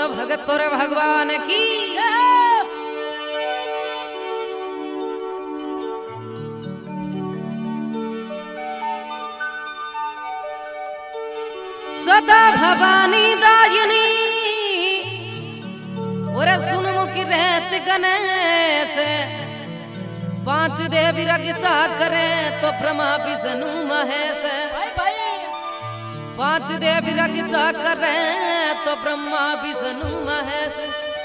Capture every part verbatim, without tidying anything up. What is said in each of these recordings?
भगत और भगवान की सदा भवानी दायिनी और सुनमुखी रहत गणेश पांच देवी रक्षा करे तो ब्रह्मा विष्णु महेश पांच देवी रक्षा करे तो ब्रह्मा विष्णु महेश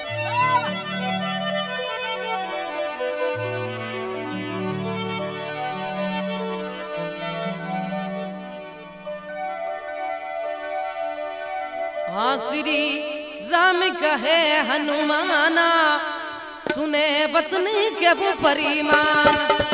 हाँ श्री राम कहे हनुमाना सुने वचन के वो परिमाण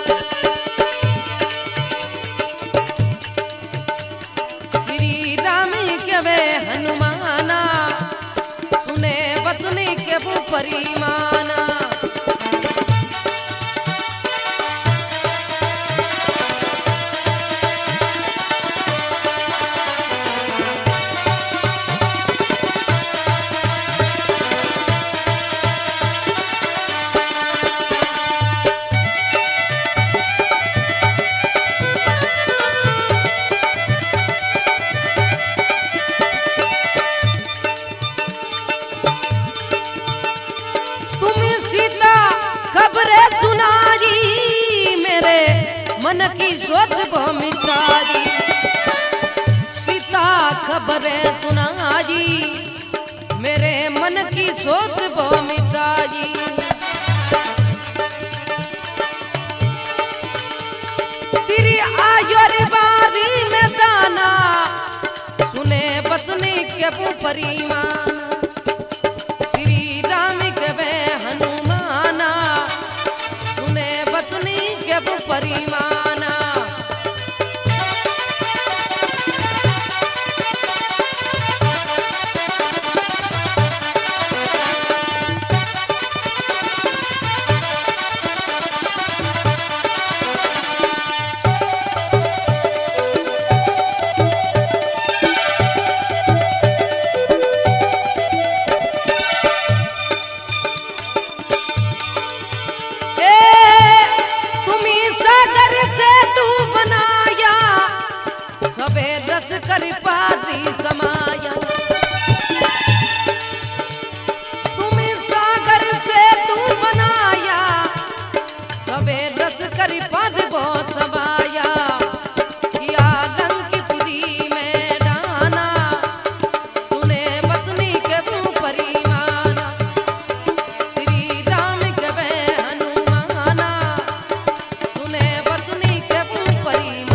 श्री राम कहे हनुमाना सुने वचन के वो परिमाण मन की सोच भूमिताजी सीता खबरें सुनाजी मेरे मन की सोच भूमिताजी तेरी आयर बारी में दाना सुने बसने के परिमाण श्री राम के वे हनुमाना सुने बसने के परिमाण करिपाती समाया तुम्हें सागर से तू बनाया सबे रस करिपात बहुत समाया किया लंकित दी में डाना सुने बसनी के तू परिमाण श्री राम के वे हनुमाना सुने बसनी के तू परिमाण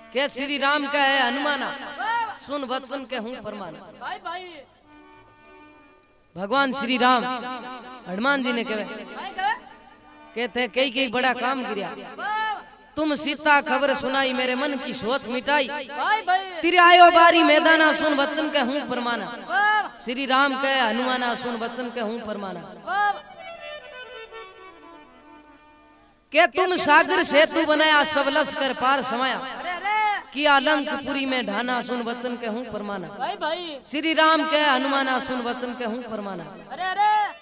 के श्री राम का है हनुमाना सुन वचन के हूँ परमाना। भाई भाई भगवान श्री राम हनुमान जी ने कहे भाई कहे कहते कई कई बड़ा काम किया वाह तुम सीता खबर सुनाई मेरे मन की सोच मिटाई भाई भाई तेरे आयो बारी मैदाना सुन वचन के हूँ परमाना। वाह श्री राम कहे हनुमाना सुन वचन के हूँ परमाना। वाह के तुम सागर सेतु बनाया सब लश्कर पार समाया अरे अरे किया लंकपुरी में ढाना सुन वचन के हूँ परमाना। भाई भाई श्री राम कहे हनुमाना सुन वचन के हूँ परमाना। अरे अरे